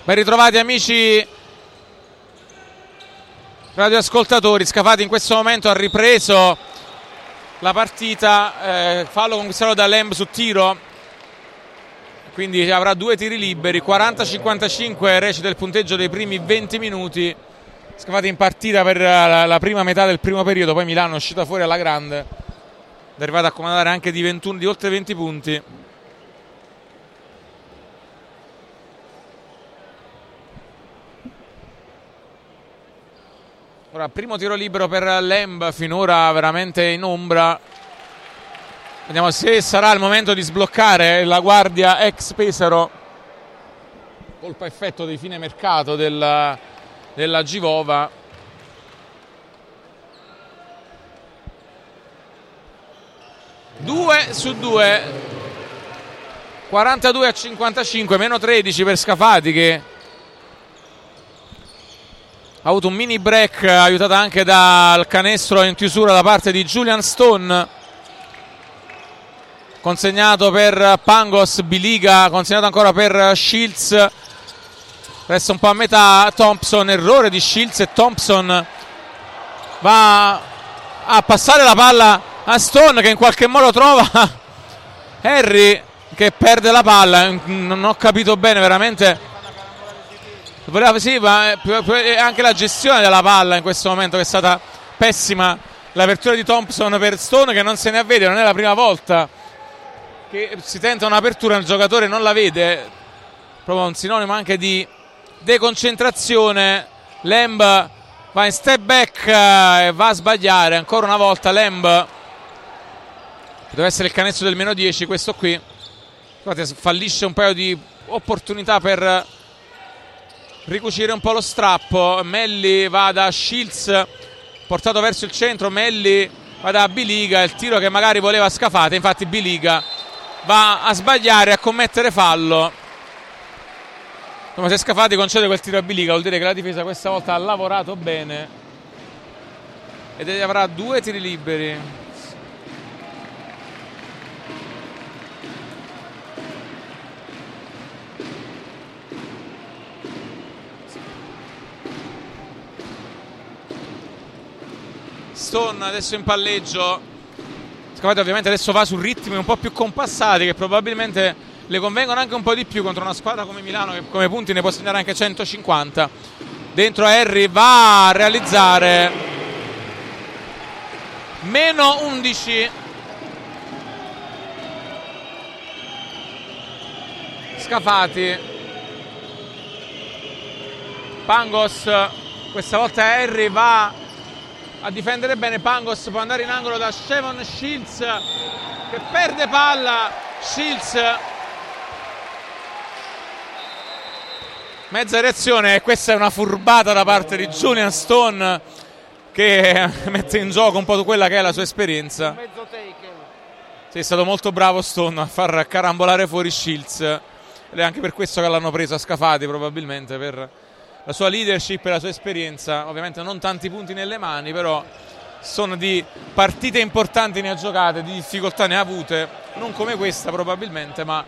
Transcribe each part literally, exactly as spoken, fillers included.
Ben ritrovati amici radioascoltatori. Scafati in questo momento ha ripreso la partita, eh, fallo conquistato da Lamb su tiro, quindi avrà due tiri liberi. Quaranta a cinquantacinque recita il punteggio dei primi venti minuti. Scafati in partita per la, la prima metà del primo periodo, poi Milano è uscita fuori alla grande, è arrivata a comandare anche di, ventuno, di oltre venti punti. Ora primo tiro libero per Lamb, finora veramente in ombra. Vediamo se sarà il momento di sbloccare la guardia ex Pesaro, colpa effetto di fine mercato della, della Givova. Due su due, quarantadue a cinquantacinque, meno tredici per Scafati, che ha avuto un mini break aiutato anche dal canestro in chiusura da parte di Julian Stone. Consegnato per Pangos, Biliga consegnato ancora per Shields, resta un po' a metà Thompson, errore di Shields e Thompson va a passare la palla a Stone, che in qualche modo trova Harry, che perde la palla. Non ho capito bene veramente. Voleva, sì, ma anche la gestione della palla in questo momento, che è stata pessima. L'apertura di Thompson per Stone, che non se ne avvede, non è la prima volta che si tenta un'apertura, il giocatore non la vede, proprio un sinonimo anche di deconcentrazione. Lamb va in step back e va a sbagliare ancora una volta. Lamb deve essere il canestro del meno dieci questo qui. Guardate, fallisce un paio di opportunità per ricucire un po' lo strappo. Melli va da Shields, portato verso il centro. Melli va da Biliga, il tiro che magari voleva Scafati, infatti Biliga va a sbagliare, a commettere fallo. Come se Scafati concede quel tiro a Biliga, vuol dire che la difesa questa volta ha lavorato bene ed avrà due tiri liberi. Stone adesso in palleggio. Scafati ovviamente adesso va su ritmi un po' più compassati, che probabilmente le convengono anche un po' di più contro una squadra come Milano, che come punti ne può segnare anche centocinquanta. Dentro Harry va a realizzare meno undici. Scafati, Pangos, questa volta Harry va a difendere bene. Pangos può andare in angolo da Shevon Shields, che perde palla. Shields, mezza reazione, e questa è una furbata da parte di Julian Stone, che mette in gioco un po' quella che è la sua esperienza. Sì, è stato molto bravo Stone a far carambolare fuori Shields, ed è anche per questo che l'hanno preso a Scafati, probabilmente per la sua leadership e la sua esperienza. Ovviamente non tanti punti nelle mani, però sono di partite importanti ne ha giocate, di difficoltà ne ha avute, non come questa probabilmente, ma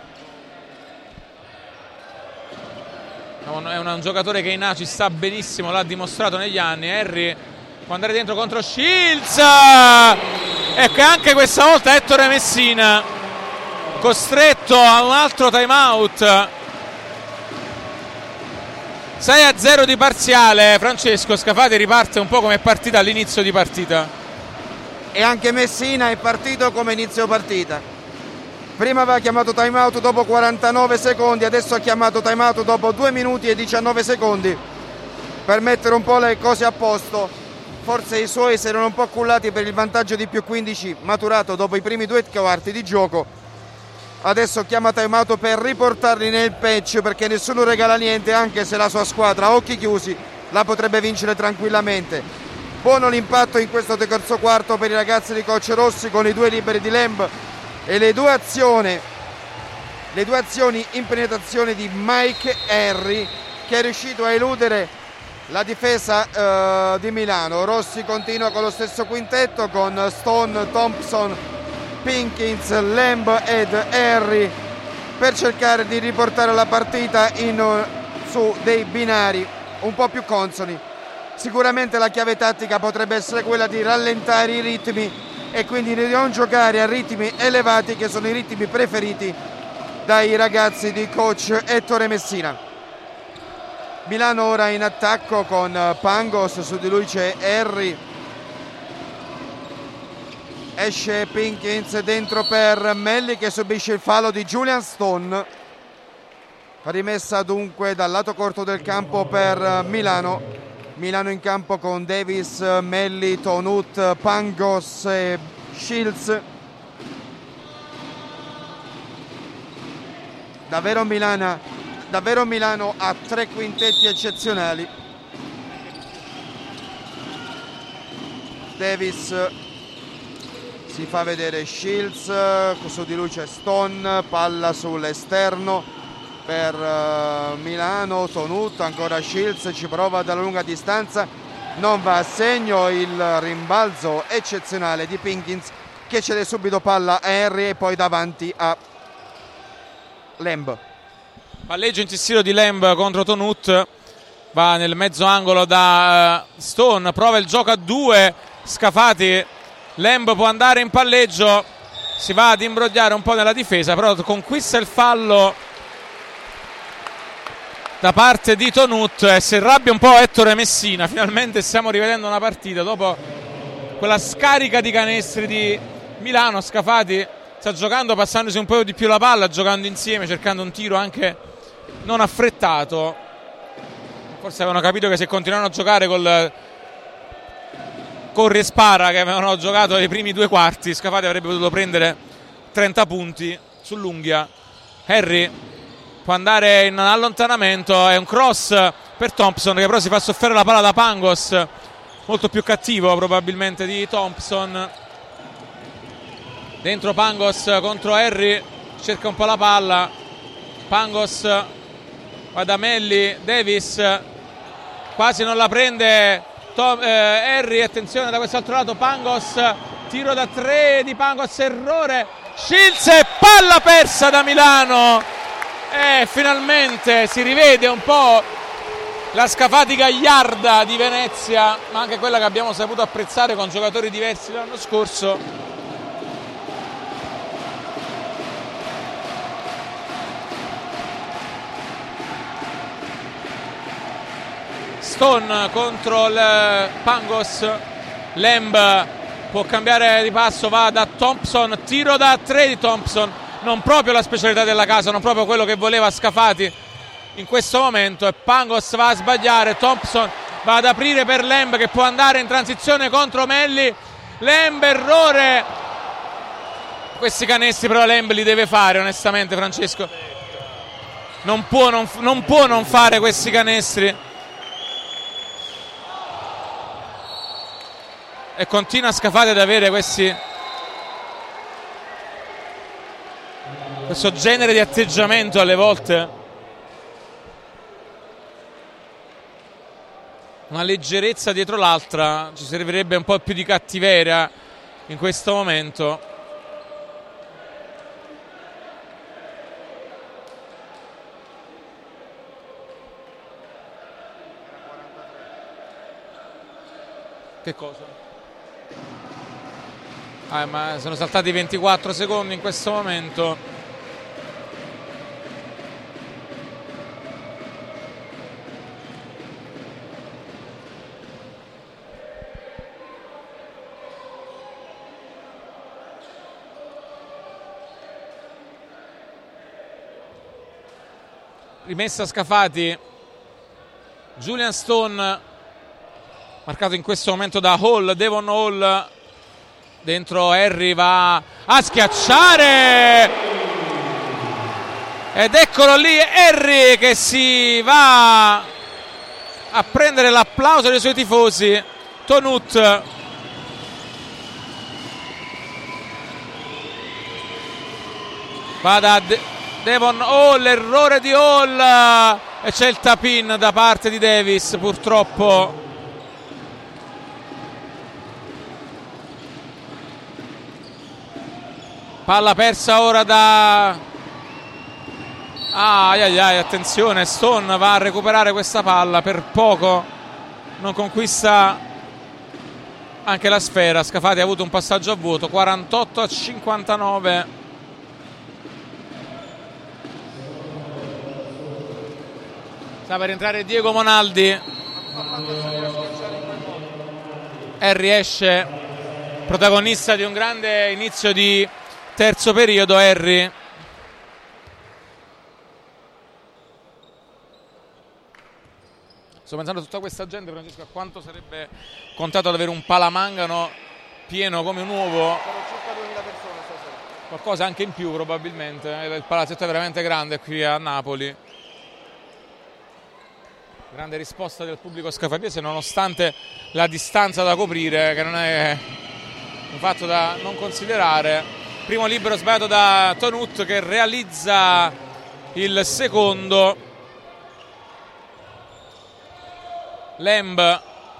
è un, un giocatore che in A ci sta benissimo, l'ha dimostrato negli anni. Harry può andare dentro contro Shields, e che anche questa volta Ettore Messina costretto a un altro timeout. sei a zero di parziale. Francesco, Scafati riparte un po' come è partita all'inizio di partita, e anche Messina è partito come inizio partita. Prima aveva chiamato timeout dopo quarantanove secondi, adesso ha chiamato timeout dopo due minuti e diciannove secondi per mettere un po' le cose a posto. Forse i suoi si erano un po' cullati per il vantaggio di più quindici maturato dopo i primi due quarti di gioco. Adesso chiama timeout per riportarli nel patch, perché nessuno regala niente, anche se la sua squadra a occhi chiusi la potrebbe vincere tranquillamente. Buono l'impatto in questo terzo quarto per i ragazzi di coach Rossi, con i due liberi di Lamb e le due azioni le due azioni in penetrazione di Mike Henry, che è riuscito a eludere la difesa uh, di Milano. Rossi continua con lo stesso quintetto, con Stone, Thompson, Pinkins, Lamb ed Henry, per cercare di riportare la partita in su dei binari un po' più consoni. Sicuramente la chiave tattica potrebbe essere quella di rallentare i ritmi e quindi di non giocare a ritmi elevati, che sono i ritmi preferiti dai ragazzi di coach Ettore Messina. Milano ora in attacco con Pangos, su di lui c'è Henry, esce Pinkins dentro per Melli che subisce il fallo di Julian Stone. Rimessa dunque dal lato corto del campo per Milano. Milano in campo con Davis, Melli, Tonut, Pangos e Shields. Davvero Milano, davvero Milano ha tre quintetti eccezionali. Davis si fa vedere Shields, su di lui c'è Stone, palla sull'esterno per uh, Milano, Tonut, ancora Shields, ci prova dalla lunga distanza, non va a segno, il rimbalzo eccezionale di Pinkins che cede subito palla a Henry e poi davanti a Lamb. Palleggio insistito di Lamb contro Tonut, va nel mezzo angolo da uh, Stone, prova il gioco a due, Scafati, Lamb può andare in palleggio, si va ad imbrogliare un po' nella difesa, però conquista il fallo da parte di Tonut e si arrabbia un po' Ettore Messina. Finalmente stiamo rivedendo una partita dopo quella scarica di canestri di Milano. Scafati sta giocando passandosi un po' di più la palla, giocando insieme, cercando un tiro anche non affrettato. Forse avevano capito che se continuavano a giocare col corri e spara che avevano giocato nei primi due quarti, Scafati avrebbe potuto prendere trenta punti sull'unghia. Henry può andare in allontanamento, è un cross per Thompson che però si fa sofferre la palla da Pangos, molto più cattivo probabilmente di Thompson. Dentro Pangos contro Henry, cerca un po' la palla, Pangos va da Melli, Davis quasi non la prende Tom, eh, Henry, attenzione da quest'altro lato, Pangos, tiro da tre di Pangos, errore, Shields e palla persa da Milano. E finalmente si rivede un po' la Scafati gagliarda di Venezia, ma anche quella che abbiamo saputo apprezzare con giocatori diversi l'anno scorso. Stone contro il Pangos, Lamb può cambiare di passo, va da Thompson, tiro da tre di Thompson, non proprio la specialità della casa, non proprio quello che voleva Scafati in questo momento, e Pangos va a sbagliare, Thompson va ad aprire per Lamb che può andare in transizione contro Melli, Lamb, errore. Questi canestri però Lamb li deve fare onestamente, Francesco, non può non, non, può non fare questi canestri, e continua Scafati ad avere questi questo genere di atteggiamento alle volte, una leggerezza dietro l'altra. Ci servirebbe un po' più di cattiveria in questo momento. Che cosa? Ah, ma sono saltati ventiquattro secondi in questo momento. Rimessa Scafati, Julian Stone marcato in questo momento da Hall, Devon Hall, dentro Henry va a schiacciare ed eccolo lì Henry che si va a prendere l'applauso dei suoi tifosi. Tonut va da De- Devon Hall, errore di Hall e c'è il tap-in da parte di Davis, purtroppo. Palla persa ora da Ah, ai ai ai, attenzione, Stone va a recuperare questa palla, per poco non conquista anche la sfera. Scafati ha avuto un passaggio a vuoto. Quarantotto a cinquantanove. Sta per entrare Diego Monaldi. Harry esce, protagonista di un grande inizio di terzo periodo. Harry, sto pensando a tutta questa gente, Francesco, a quanto sarebbe contato ad avere un palamangano pieno come un uovo. Qualcosa anche in più probabilmente. Il palazzetto è veramente grande qui a Napoli. Grande risposta del pubblico scafardese nonostante la distanza da coprire, che non è un fatto da non considerare. Primo libero sbagliato da Tonut, che realizza il secondo. Lamb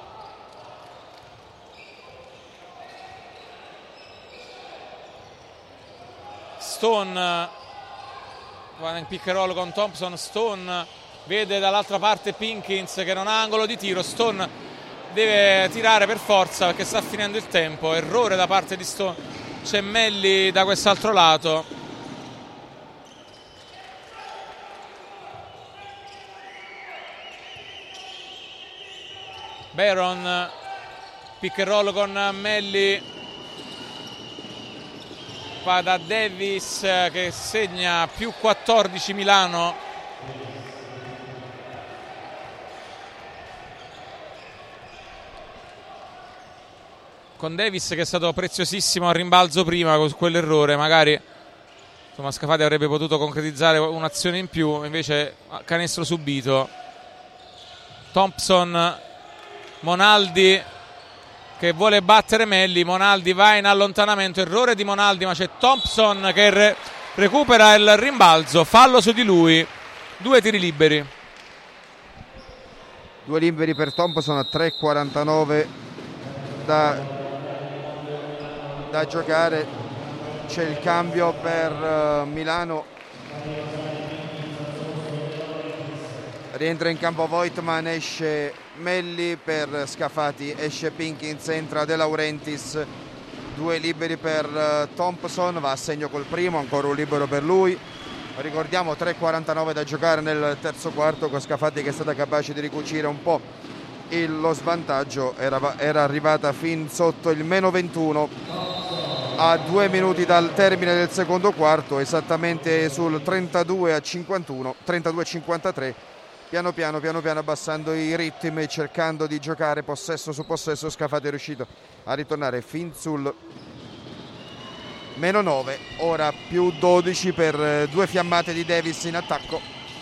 Stone va in pick and roll con Thompson. Stone vede dall'altra parte Pinkins che non ha angolo di tiro. Stone deve tirare per forza perché sta finendo il tempo. Errore da parte di Stone. C'è Melli da quest'altro lato. Baron, pick and roll con Melli, va da Davis che segna più quattordici Milano. Con Davis che è stato preziosissimo al rimbalzo prima con quell'errore, magari insomma Scafati avrebbe potuto concretizzare un'azione in più, invece canestro subito. Thompson, Monaldi che vuole battere Melli. Monaldi va in allontanamento, errore di Monaldi, ma c'è Thompson che re- recupera il rimbalzo, fallo su di lui. Due tiri liberi. Due liberi per Thompson a tre quarantanove da, da giocare. C'è il cambio per uh, Milano. Rientra in campo Voigtman, esce Melli, per Scafati esce Pinkins, entra De Laurentiis. Due liberi per uh, Thompson, va a segno col primo, ancora un libero per lui. Ricordiamo tre quarantanove da giocare nel terzo quarto, con Scafati che è stata capace di ricucire un po' il, lo svantaggio. Era, era arrivata fin sotto il meno ventuno a due minuti dal termine del secondo quarto, esattamente sul trentadue a cinquantuno, trentadue a cinquantatré. Piano piano, piano piano abbassando i ritmi e cercando di giocare possesso su possesso. Scafati è riuscito a ritornare fin sul meno nove, ora più dodici per due fiammate di Davis in attacco.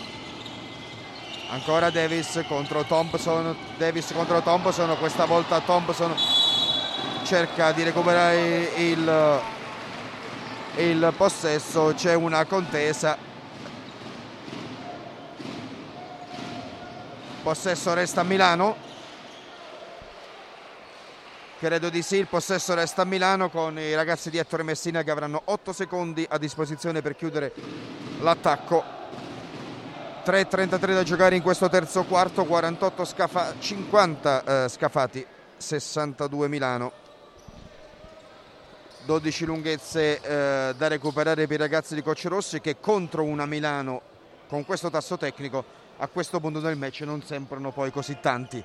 Ancora Davis contro Thompson, Davis contro Thompson, questa volta Thompson cerca di recuperare il, il possesso, c'è una contesa. Possesso resta a Milano? Credo di sì, il possesso resta a Milano, con i ragazzi di Ettore Messina che avranno otto secondi a disposizione per chiudere l'attacco. tre e trentatré da giocare in questo terzo quarto, quarantotto Scafa, cinquanta eh, Scafati, sessantadue Milano. dodici lunghezze eh, da recuperare per i ragazzi di Coach Rossi, che contro una Milano con questo tasso tecnico a questo punto del match non sembrano poi così tanti.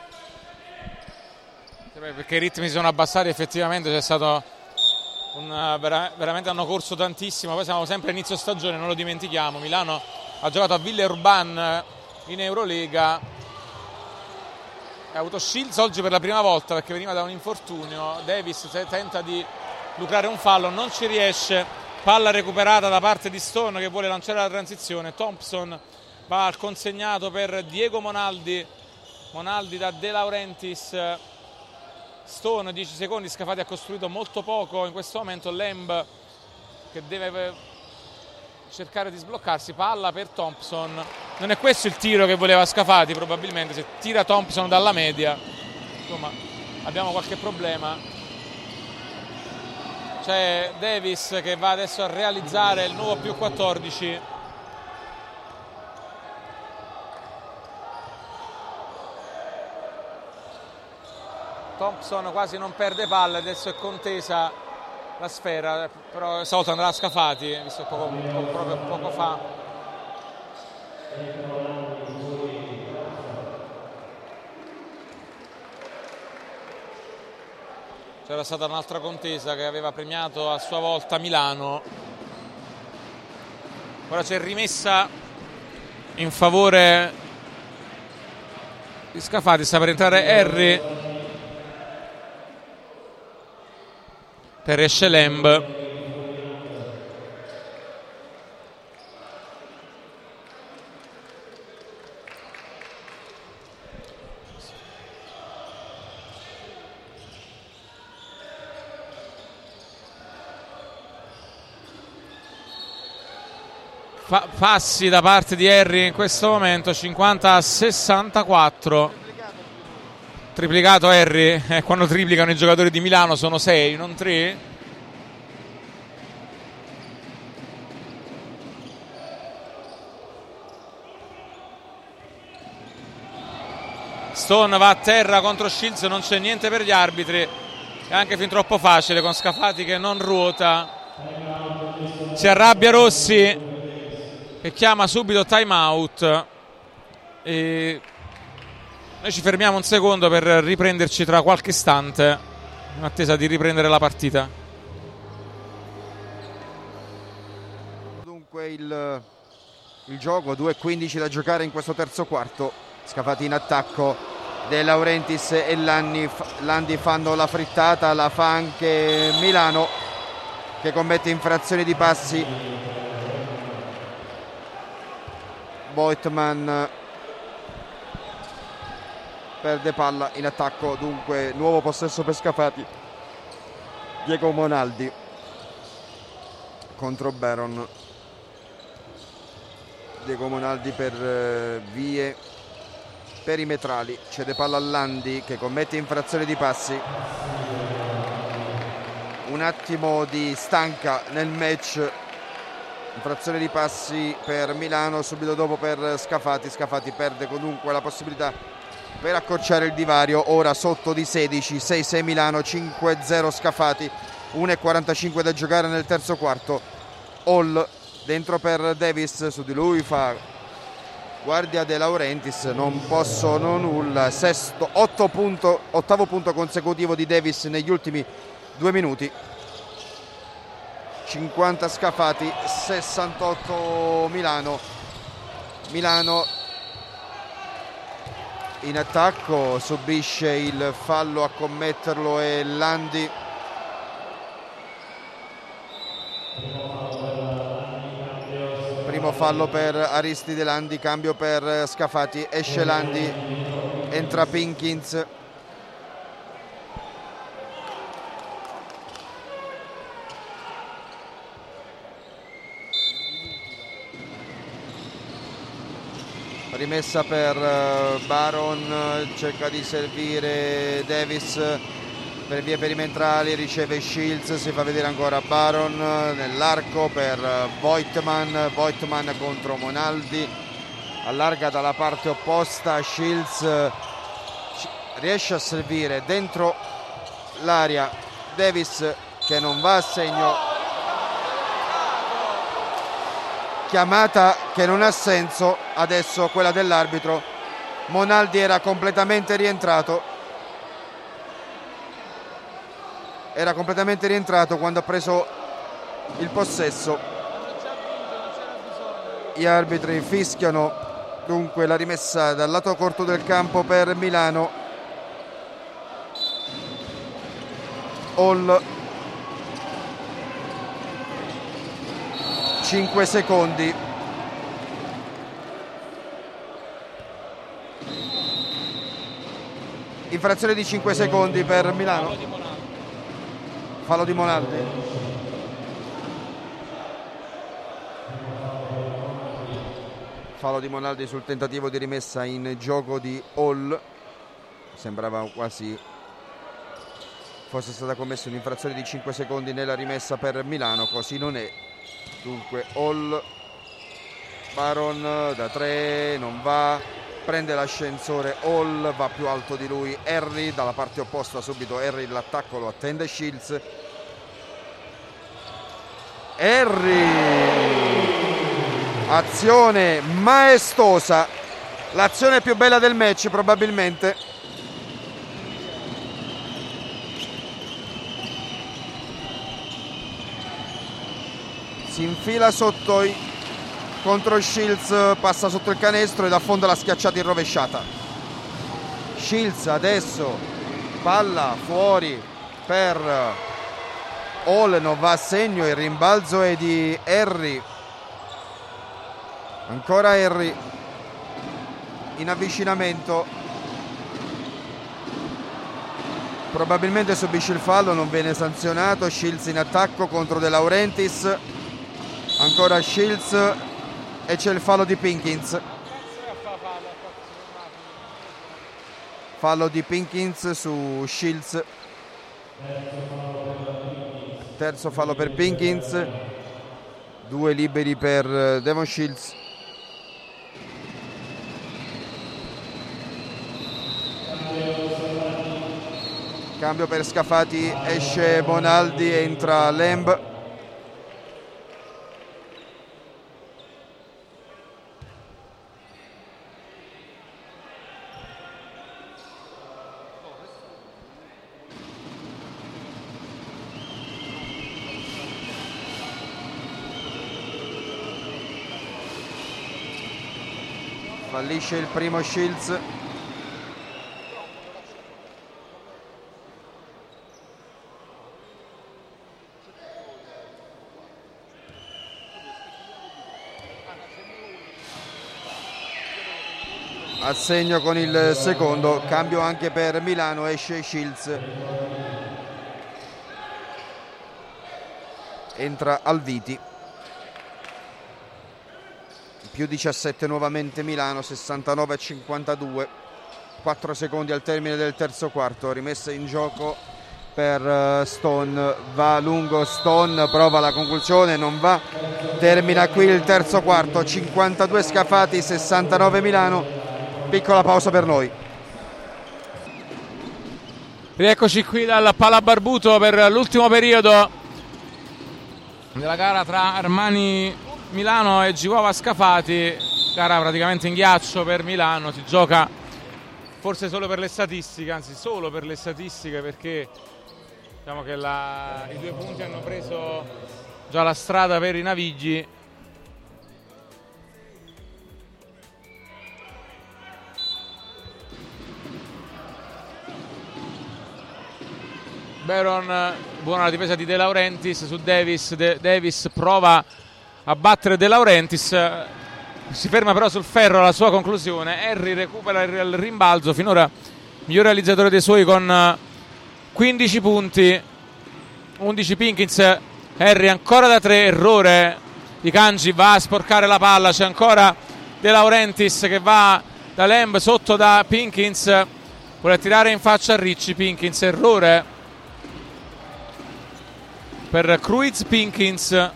Perché i ritmi si sono abbassati, effettivamente c'è stato un, veramente hanno corso tantissimo. Poi siamo sempre a inizio stagione, non lo dimentichiamo. Milano ha giocato a Villeurbanne in Eurolega, ha avuto Shields oggi per la prima volta perché veniva da un infortunio. Davis tenta di lucrare un fallo, non ci riesce. Palla recuperata da parte di Stone che vuole lanciare la transizione. Thompson va al consegnato per Diego Monaldi. Monaldi da De Laurentiis. Stone, dieci secondi. Scafati ha costruito molto poco in questo momento. Lamb che deve cercare di sbloccarsi. Palla per Thompson. Non è questo il tiro che voleva Scafati, probabilmente. Se tira Thompson dalla media, insomma, abbiamo qualche problema. C'è Davis che va adesso a realizzare il nuovo più quattordici. Thompson quasi non perde palla, adesso è contesa la sfera, però stavolta andrà a Scafati, visto poco, poco, proprio poco fa. C'era stata un'altra contesa che aveva premiato a sua volta Milano. Ora c'è rimessa in favore di Scafati, sta per entrare Henry per Escelemb. Fa- passi da parte di Henry in questo momento, cinquanta a sessantaquattro. Triplicato Henry, eh, quando triplicano i giocatori di Milano sono sei, non tre. Stone va a terra contro Shields, non c'è niente per gli arbitri, è anche fin troppo facile con Scafati che non ruota. Si arrabbia Rossi che chiama subito time out e noi ci fermiamo un secondo per riprenderci tra qualche istante in attesa di riprendere la partita. Dunque il, il gioco, due e quindici da giocare in questo terzo quarto. Scafati in attacco, De Laurentiis e Landi, Landi fanno la frittata, la fa anche Milano che commette infrazioni di passi. Voigtman perde palla in attacco, dunque nuovo possesso per Scafati. Diego Monaldi contro Baron. Diego Monaldi per eh, vie perimetrali, cede palla a Landi che commette infrazione di passi. Un attimo di stanca nel match. Infrazione di passi per Milano, subito dopo per Scafati. Scafati perde comunque la possibilità per accorciare il divario, ora sotto di sedici, sei sei Milano, cinque zero Scafati, uno e quarantacinque da giocare nel terzo quarto. Hall dentro per Davis, su di lui fa guardia De Laurentiis, non possono nulla. Sesto, otto punto, ottavo punto consecutivo di Davis negli ultimi due minuti. cinquanta Scafati, sessantotto Milano. Milano in attacco, subisce il fallo, a commetterlo è Landi. Primo fallo per Aristide Landi, cambio per Scafati, esce Landi, entra Pinkins. Rimessa per Baron, cerca di servire Davis per vie perimetrali, riceve Shields, si fa vedere ancora Baron nell'arco per Voigtman. Voigtman contro Monaldi, allarga dalla parte opposta. Shields riesce a servire dentro l'area, Davis che non va a segno. Chiamata che non ha senso adesso, quella dell'arbitro. Monaldi era completamente rientrato. Era completamente rientrato quando ha preso il possesso. Gli arbitri fischiano dunque la rimessa dal lato corto del campo per Milano. Hall, cinque secondi. Infrazione di cinque secondi per Milano. Fallo di Monaldi. Fallo di Monaldi sul tentativo di rimessa in gioco di Hall. Sembrava quasi fosse stata commessa un'infrazione di cinque secondi nella rimessa per Milano, così non è. Dunque Hall, Baron da tre, non va, prende l'ascensore Hall, va più alto di lui Harry, dalla parte opposta subito Harry, l'attacco lo attende Shields. Harry, azione maestosa, l'azione più bella del match probabilmente. Si infila sotto i... contro Shields, passa sotto il canestro e da fondo la schiacciata in rovesciata. Shields adesso, palla fuori per Hall, non va a segno, il rimbalzo è di Harry. Ancora Harry in avvicinamento, probabilmente subisce il fallo, non viene sanzionato. Shields in attacco contro De Laurentiis, ancora Shields e c'è il fallo di Pinkins. Fallo di Pinkins su Shields. Terzo fallo per Pinkins. Due liberi per Devon Shields. Cambio per Scafati, esce Bonaldi, entra Lamb. Fallisce il primo Shields. Assegno con il secondo, cambio anche per Milano, esce Shields, entra Alviti. Più diciassette nuovamente Milano, sessantanove a cinquantadue, quattro secondi al termine del terzo quarto, rimessa in gioco per Stone, va lungo Stone, prova la conclusione, non va, termina qui il terzo quarto, cinquantadue Scafati, sessantanove Milano, piccola pausa per noi. Rieccoci qui dal Palabarbuto per l'ultimo periodo della gara tra Armani Milano e Giuova Scafati, gara praticamente in ghiaccio per Milano, si gioca forse solo per le statistiche, anzi solo per le statistiche, perché diciamo che la, i due punti hanno preso già la strada per i Navigli. Baron, buona la difesa di De Laurentiis su Davis. De, Davis prova a battere De Laurentiis, si ferma però sul ferro alla sua conclusione. Harry recupera il rimbalzo, finora miglior realizzatore dei suoi con quindici punti, undici Pinkins. Harry ancora da tre, errore di Kanji, va a sporcare la palla, c'è ancora De Laurentiis che va da Lamb sotto da Pinkins, vuole tirare in faccia a Ricci. Pinkins, errore per Cruiz Pinkins.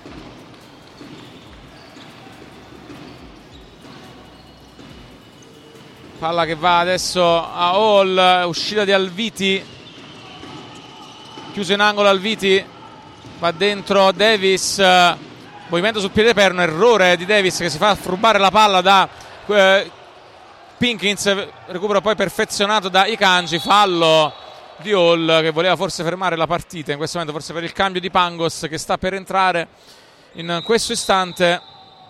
Palla che va adesso a Hall, uscita di Alviti, chiuso in angolo Alviti, va dentro Davis, movimento sul piede perno, errore di Davis che si fa rubare la palla da eh, Pinkins, recupero poi perfezionato da Ikanji, fallo di Hall che voleva forse fermare la partita in questo momento, forse per il cambio di Pangos che sta per entrare in questo istante.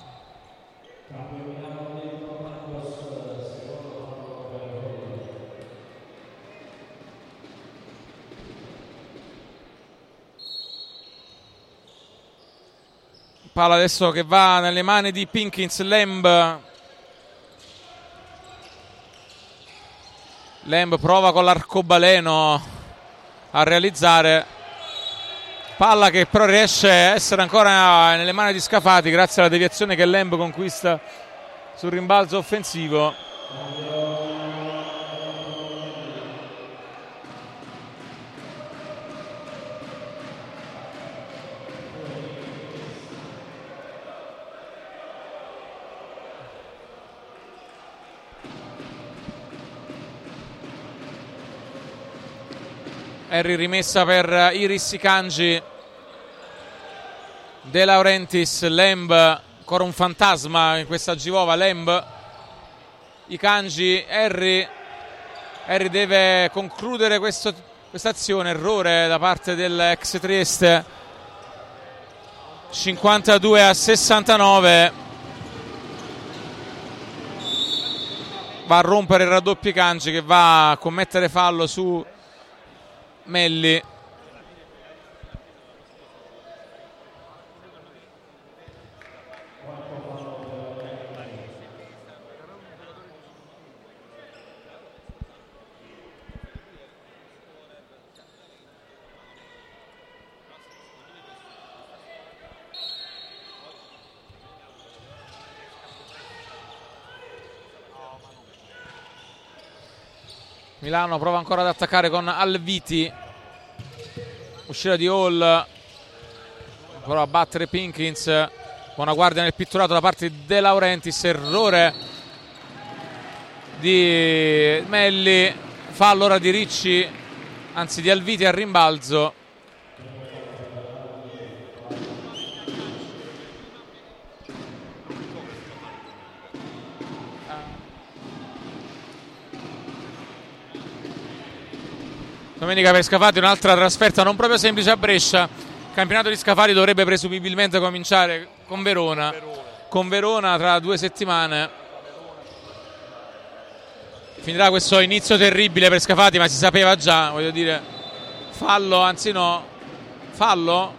Palla adesso che va nelle mani di Pinkins. Lamb Lamb prova con l'arcobaleno a realizzare, palla che però riesce a essere ancora nelle mani di Scafati grazie alla deviazione che Lamb conquista sul rimbalzo offensivo. Henry rimessa per Iris Kanji. De Laurentiis, Lemb, ancora un fantasma in questa Givova. Lemb, Ikanji, Henry. Henry deve concludere questa azione, errore da parte dell'ex Trieste. cinquantadue a sessantanove. Va a rompere il raddoppio Kanji, che va a commettere fallo su Melli. Milano prova ancora ad attaccare con Alviti. Uscita di Hall, prova a battere Pinkins. Buona guardia nel pitturato da parte di De Laurentiis. Errore di Melli. Fallo ora di Ricci, anzi di Alviti al rimbalzo. Domenica per Scafati un'altra trasferta non proprio semplice a Brescia. Il campionato di Scafati dovrebbe presumibilmente cominciare con Verona. Con Verona tra due settimane. Finirà questo inizio terribile per Scafati, ma si sapeva già, voglio dire. Fallo, anzi no. Fallo.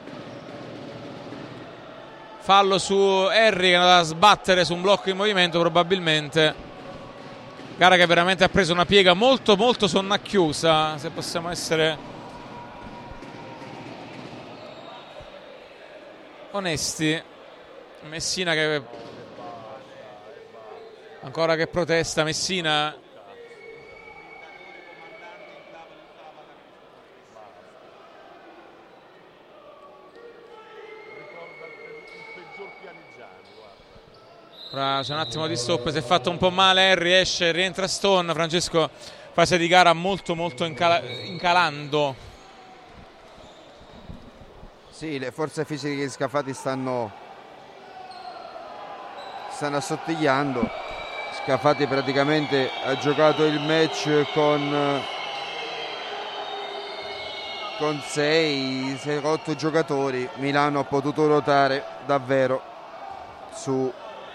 Fallo su Henry, che è andato a sbattere su un blocco in movimento probabilmente. Gara che veramente ha preso una piega molto molto sonnacchiosa, se possiamo essere onesti. Messina che ancora che protesta. Messina c'è un attimo di stop, si è fatto un po' male Henry, esce, rientra Stone. Francesco, fase di gara molto molto incala- incalando. Sì, le forze fisiche di Scafati stanno stanno assottigliando. Scafati praticamente ha giocato il match con con sei otto giocatori. Milano ha potuto ruotare davvero su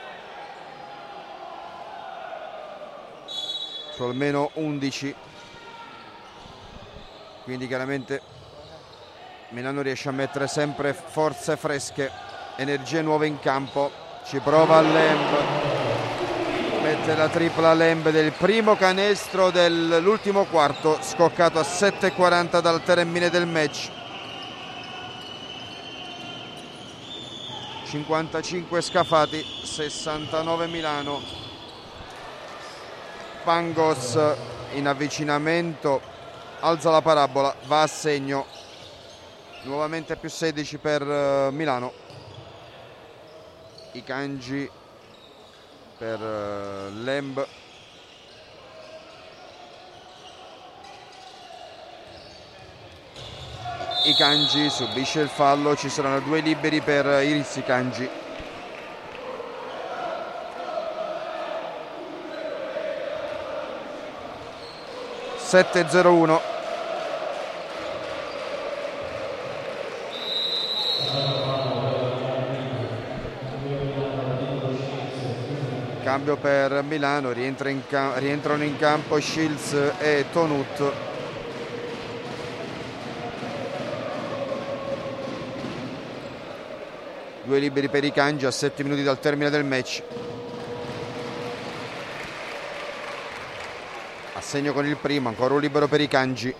su almeno undici, quindi chiaramente Milano riesce a mettere sempre forze fresche, energie nuove in campo. Ci prova Lemb, mette la tripla Lemb del primo canestro dell'ultimo quarto, scoccato a sette e quaranta dal termine del match. cinquantacinque Scafati, sessantanove Milano. Pangos in avvicinamento, alza la parabola, va a segno, nuovamente più sedici per uh, Milano. Ikanji per uh, Lemb. Ikanji subisce il fallo, ci saranno due liberi per Iris Ikanji. sette zero uno. Cambio per Milano, rientra in cam- rientrano in campo Shields e Tonut. Due liberi per i Kanji a sette minuti dal termine del match. Segno con il primo, ancora un libero per i Kanji.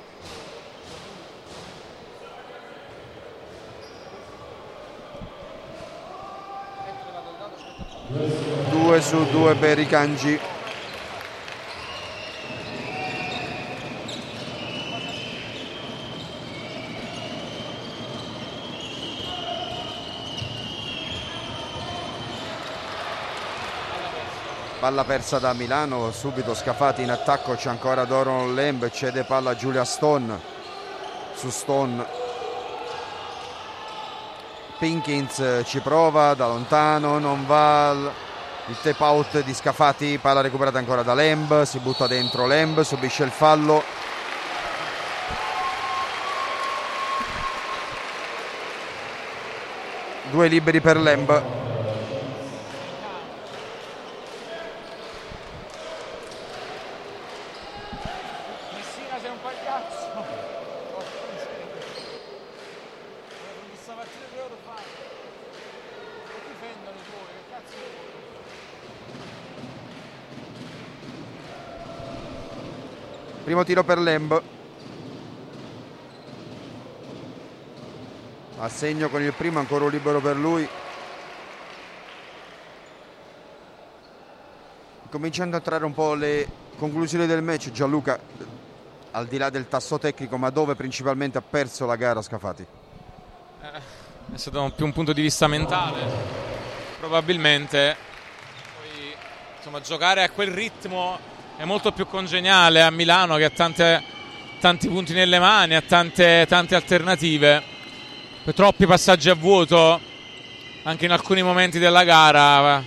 Due su due per i Kanji. Palla persa da Milano, subito Scafati in attacco, c'è ancora Doron Lemb, cede palla a Giulia Stone. su Stone. Pinkins ci prova da lontano, non va. Il tap out di Scafati, palla recuperata ancora da Lamb, si butta dentro Lamb, subisce il fallo. Due liberi per Lamb. Messina sei un pagliaccio. Primo tiro per Lamb. A segno con il primo, ancora un libero per lui. Cominciando a trarre un po' le conclusioni del match, Gianluca, al di là del tasso tecnico, ma dove principalmente ha perso la gara Scafati? Eh, è stato più un punto di vista mentale, probabilmente. Poi, insomma, giocare a quel ritmo è molto più congeniale a Milano, che ha tante, tanti punti nelle mani, ha tante, tante alternative. Per troppi passaggi a vuoto anche in alcuni momenti della gara,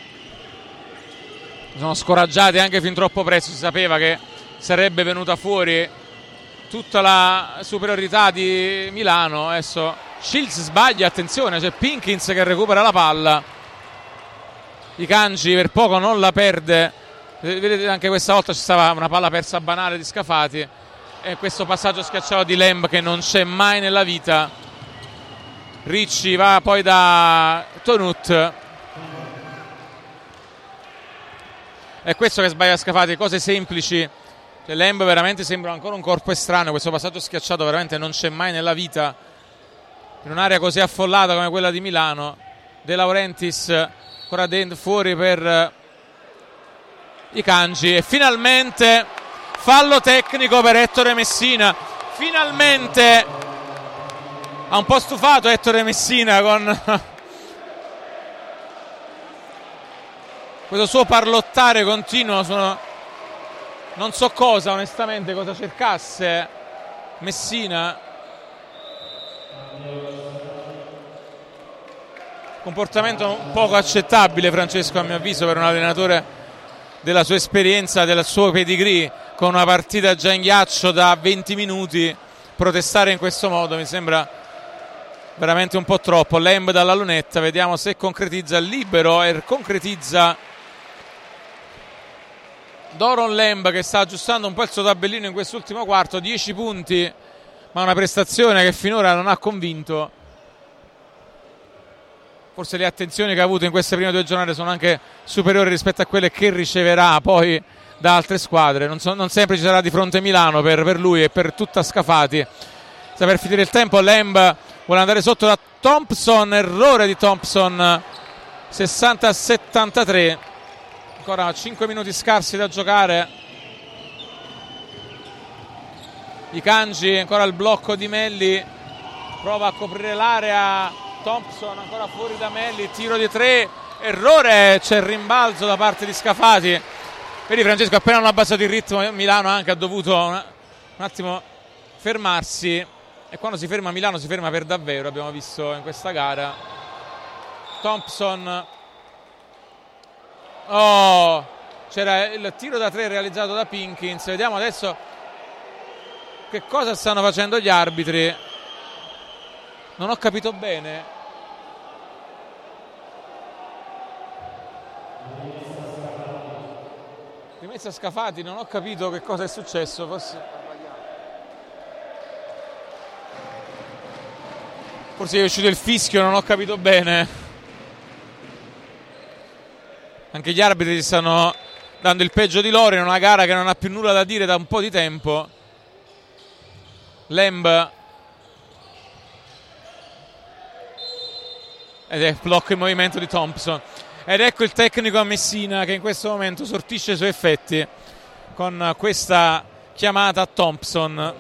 sono scoraggiati anche fin troppo presto. Si sapeva che sarebbe venuta fuori tutta la superiorità di Milano. Adesso Shields sbaglia, attenzione, c'è Pinkins che recupera la palla, Ikanji per poco non la perde. Vedete, anche questa volta ci stava una palla persa banale di Scafati, e questo passaggio schiacciato di Lamb che non c'è mai nella vita. Ricci va poi da Tonut, è questo che sbaglia Scafati, cose semplici. Cioè, Lamb veramente sembra ancora un corpo estraneo, questo passaggio schiacciato veramente non c'è mai nella vita in un'area così affollata come quella di Milano. De Laurentiis ancora dentro, fuori per Ikanji, e finalmente fallo tecnico per Ettore Messina. Finalmente ha un po' stufato Ettore Messina con questo suo parlottare continuo su non so cosa, onestamente, cosa cercasse Messina. Comportamento poco accettabile, Francesco, a mio avviso, per un allenatore della sua esperienza, del suo pedigree, con una partita già in ghiaccio da venti minuti. Protestare in questo modo mi sembra veramente un po' troppo. Lamb dalla lunetta, vediamo se concretizza il libero, e concretizza Doron Lamb, che sta aggiustando un po' il suo tabellino in quest'ultimo quarto. Dieci punti, ma una prestazione che finora non ha convinto. Forse le attenzioni che ha avuto in queste prime due giornate sono anche superiori rispetto a quelle che riceverà poi da altre squadre. Non, so, non sempre ci sarà di fronte Milano per, per lui e per tutta Scafati. Sta per finire il tempo, Lamb vuole andare sotto da Thompson, errore di Thompson, sessanta a settantatré, ancora cinque minuti scarsi da giocare. Ikanji, ancora il blocco di Melli, prova a coprire l'area, Thompson ancora fuori da Melli, tiro di tre, errore, c'è il rimbalzo da parte di Scafati. Vedi Francesco, appena hanno abbassato il ritmo Milano anche ha dovuto un, un attimo fermarsi, e quando si ferma Milano si ferma per davvero, abbiamo visto in questa gara. Thompson, oh, c'era il tiro da tre realizzato da Pinkins. Vediamo adesso che cosa stanno facendo gli arbitri, non ho capito bene. Rimessa Scafati, non ho capito che cosa è successo, forse Forse è uscito il fischio, non ho capito bene. Anche gli arbitri stanno dando il peggio di loro in una gara che non ha più nulla da dire da un po' di tempo. Lamb, ed è blocco in movimento di Thompson, ed ecco il tecnico a Messina che in questo momento sortisce i suoi effetti con questa chiamata a Thompson.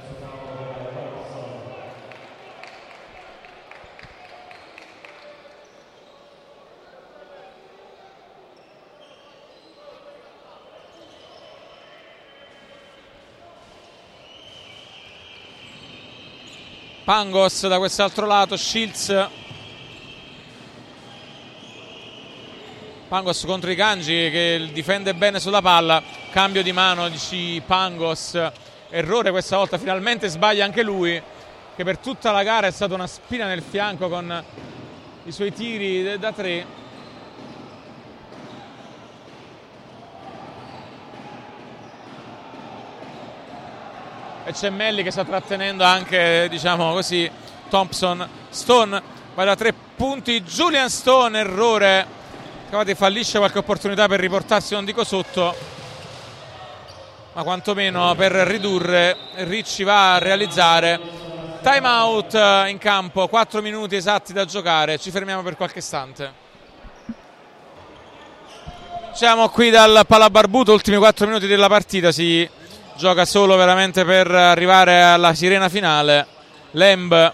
Pangos da quest'altro lato, Shields. Pangos contro i Kanji che difende bene sulla palla, cambio di mano di Pangos, errore questa volta, finalmente sbaglia anche lui, che per tutta la gara è stata una spina nel fianco con i suoi tiri da tre. E c'è Melli che sta trattenendo anche, diciamo così, Thompson. Stone va da tre punti, Julian Stone, errore. Scafati fallisce qualche opportunità per riportarsi, non dico sotto, ma quantomeno per ridurre. Ricci va a realizzare. Time out in campo, quattro minuti esatti da giocare, ci fermiamo per qualche istante. Siamo qui dal Palabarbuto, ultimi quattro minuti della partita, si gioca solo veramente per arrivare alla sirena finale. Lamb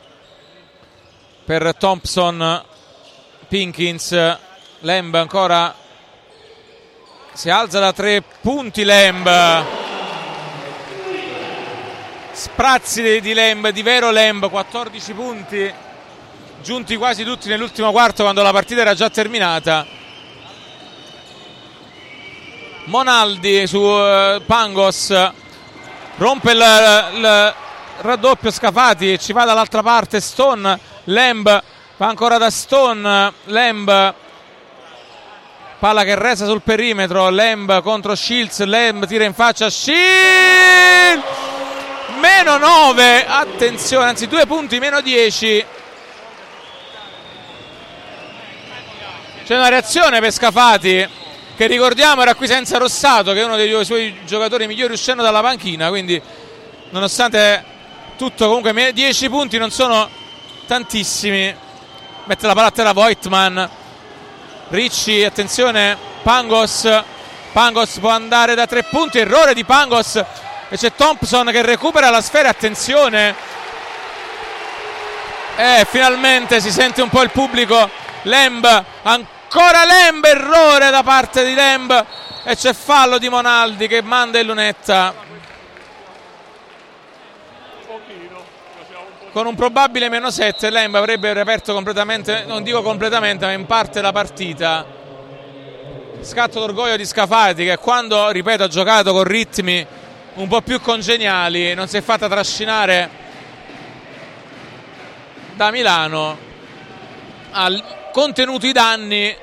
per Thompson, Pinkins. Lamb ancora si alza da tre punti. Lamb, sprazzi di Lamb, di vero Lamb, quattordici punti giunti quasi tutti nell'ultimo quarto quando la partita era già terminata. Monaldi su uh, Pangos, rompe il, il raddoppio Scafati, ci va dall'altra parte Stone. Lamb va ancora da Stone. Lamb, palla che resta sul perimetro. Lamb contro Shields. Lamb tira in faccia Shields, meno nove, attenzione, anzi due punti, meno dieci. C'è una reazione per Scafati, che ricordiamo era qui senza Rossato, che è uno dei suoi giocatori migliori uscendo dalla panchina, quindi nonostante tutto comunque dieci punti non sono tantissimi. Mette la palla a terra Voigtman. Ricci, attenzione, Pangos. Pangos può andare da tre punti, errore di Pangos, e c'è Thompson che recupera la sfera, attenzione. E finalmente si sente un po' il pubblico. Lamb, ancora Lamb, errore da parte di Lamb, e c'è fallo di Monaldi che manda in lunetta con un probabile meno sette. Lamb avrebbe riaperto completamente, non dico completamente, ma in parte la partita. Scatto d'orgoglio di Scafati, che quando, ripeto, ha giocato con ritmi un po' più congeniali non si è fatta trascinare da Milano, ha contenuto i danni.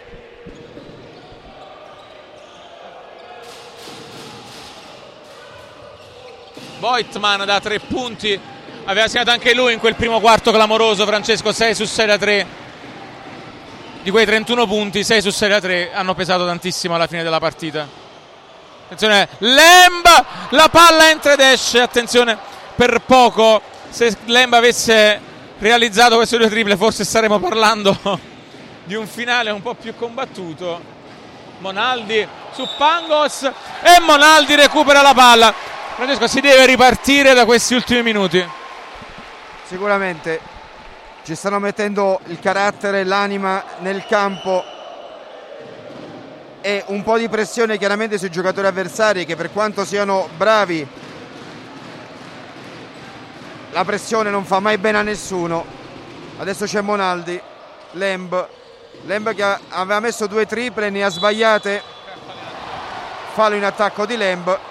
Voigtman da tre punti, aveva segnato anche lui in quel primo quarto clamoroso, Francesco, sei su sei da tre. Di quei trentuno punti, sei su sei da tre hanno pesato tantissimo alla fine della partita. Attenzione, Lamb, la palla entra ed esce, attenzione, per poco, se Lamb avesse realizzato queste due triple forse staremo parlando di un finale un po' più combattuto. Monaldi su Pangos, e Monaldi recupera la palla. Francesco, si deve ripartire da questi ultimi minuti. Sicuramente ci stanno mettendo il carattere, l'anima nel campo e un po' di pressione chiaramente sui giocatori avversari, che per quanto siano bravi la pressione non fa mai bene a nessuno. Adesso c'è Monaldi. Lamb Lamb che aveva messo due triple, ne ha sbagliate. Fallo in attacco di Lamb.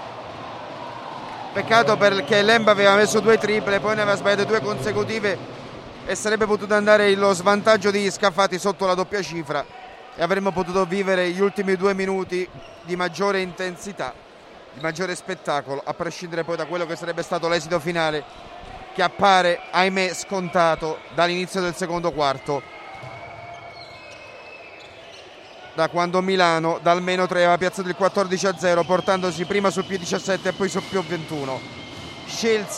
Peccato perché Lamb aveva messo due triple, poi ne aveva sbagliate due consecutive e sarebbe potuto andare lo svantaggio di Scafati sotto la doppia cifra e avremmo potuto vivere gli ultimi due minuti di maggiore intensità, di maggiore spettacolo, a prescindere poi da quello che sarebbe stato l'esito finale, che appare, ahimè, scontato dall'inizio del secondo quarto, da quando Milano dal meno tre aveva piazzato il quattordici a zero, portandosi prima sul più diciassette e poi sul più ventuno. Shields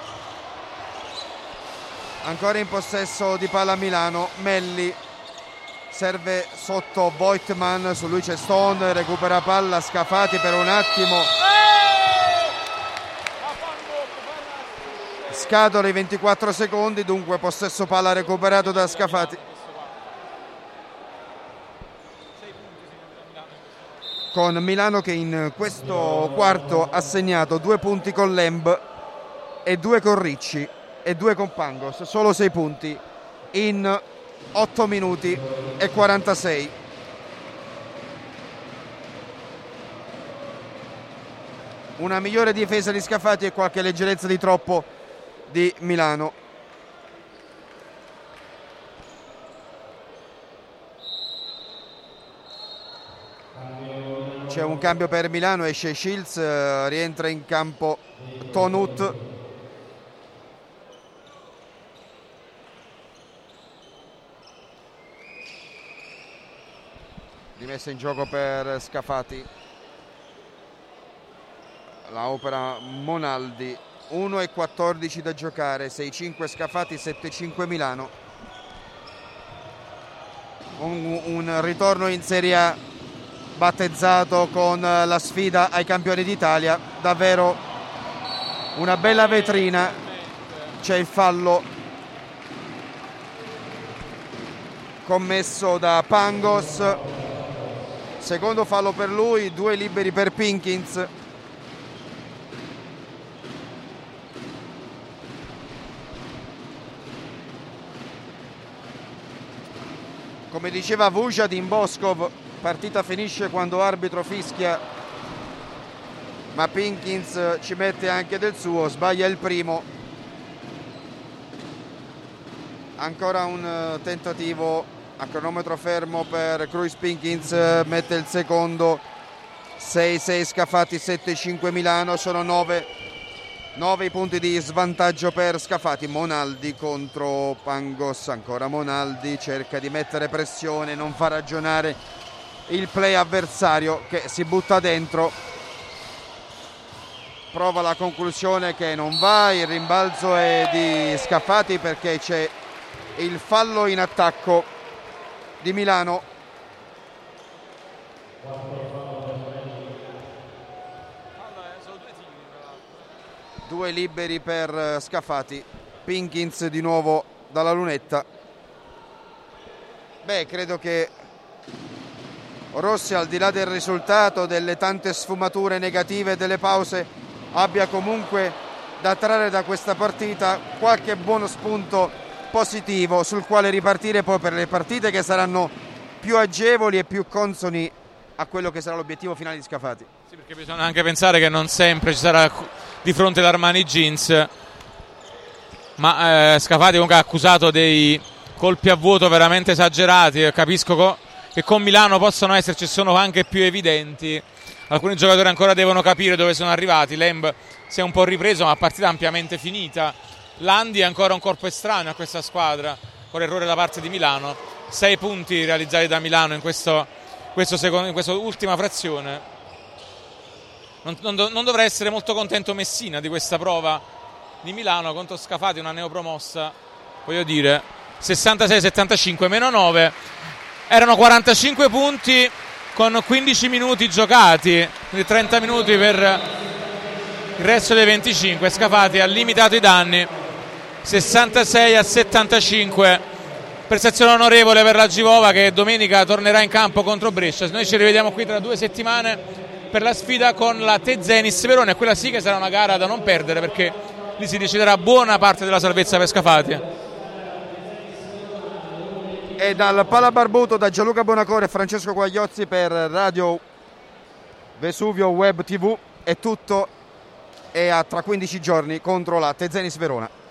ancora in possesso di palla a Milano. Melli serve sotto Voigtman, su lui c'è Stone, recupera palla Scafati per un attimo, scadono i ventiquattro secondi, dunque possesso palla recuperato da Scafati, con Milano che in questo quarto ha segnato due punti con Lamb e due con Ricci. e due con Pangos, solo sei punti in otto minuti e quarantasei. Una migliore difesa di Scafati e qualche leggerezza di troppo di Milano. C'è un cambio per Milano, esce Shields, rientra in campo Tonut. Rimessa in gioco per Scafati. La opera Monaldi. uno e quattordici da giocare, sei cinque Scafati, sette cinque Milano. Un, un ritorno in Serie A battezzato con la sfida ai campioni d'Italia, davvero una bella vetrina. C'è il fallo commesso da Pangos, secondo fallo per lui, due liberi per Pinkins. Come diceva Vujadin Boskov, partita finisce quando arbitro fischia, ma Pinkins ci mette anche del suo, sbaglia il primo. Ancora un tentativo a cronometro fermo per Cruz Pinkins, mette il secondo. sei sei Scafati, sette cinque Milano, sono nove i punti di svantaggio per Scafati. Monaldi contro Pangos, ancora Monaldi, cerca di mettere pressione, non fa ragionare il play avversario che si butta dentro, prova la conclusione che non va, il rimbalzo è di Scafati perché c'è il fallo in attacco di Milano. Due liberi per Scafati. Pinkins di nuovo dalla lunetta. Beh, credo che Rossi, al di là del risultato, delle tante sfumature negative delle pause, abbia comunque da trarre da questa partita qualche buono spunto positivo sul quale ripartire poi per le partite che saranno più agevoli e più consoni a quello che sarà l'obiettivo finale di Scafati. Sì, perché bisogna anche pensare che non sempre ci sarà di fronte l'Armani Jeans, ma eh, Scafati comunque ha accusato dei colpi a vuoto veramente esagerati. Capisco co- che con Milano possono esserci, sono anche più evidenti. Alcuni giocatori ancora devono capire dove sono arrivati. Lemb si è un po' ripreso, ma la partita è ampiamente finita. Landi è ancora un corpo estraneo a questa squadra, con errore da parte di Milano. Sei punti realizzati da Milano in questo, questo secondo, in questa ultima frazione. Non, non, non dovrà essere molto contento Messina di questa prova di Milano contro Scafati, una neopromossa, voglio dire, sessantasei settantacinque meno nove. Erano quarantacinque punti con quindici minuti giocati, quindi trenta minuti per il resto dei venticinque. Scafati ha limitato i danni, sessantasei a settantacinque. Prestazione onorevole per la Givova, che domenica tornerà in campo contro Brescia. Noi ci rivediamo qui tra due settimane per la sfida con la Tezenis Verona, e quella sì che sarà una gara da non perdere, perché lì si deciderà buona parte della salvezza per Scafati. E dal Palabarbuto, da Gianluca Bonacore e Francesco Guagliozzi per Radio Vesuvio Web tivù è tutto, e a tra quindici giorni contro la Tezenis Verona.